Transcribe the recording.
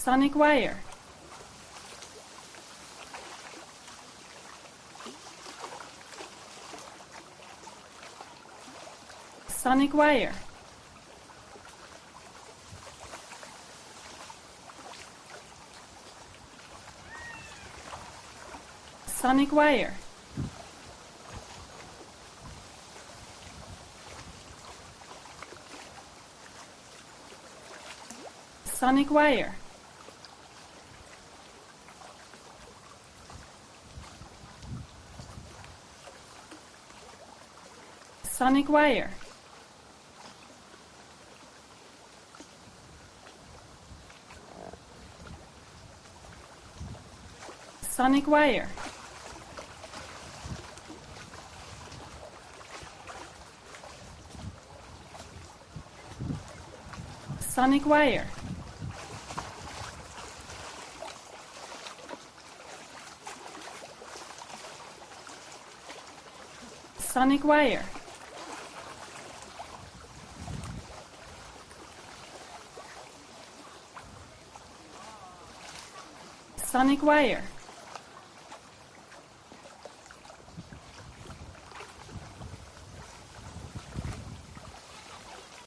Sonic wire. Sonic wire. Sonic wire. Sonic wire. Sonic wire. Sonic wire. Sonic wire. Sonic wire. Sonic wire.